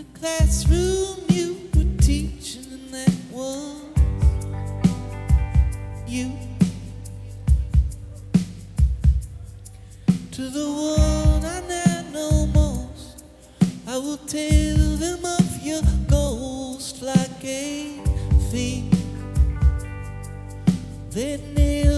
the classroom you were teaching, and that was you. To the one I now know most, I will tell them of your ghost like a thing. They nail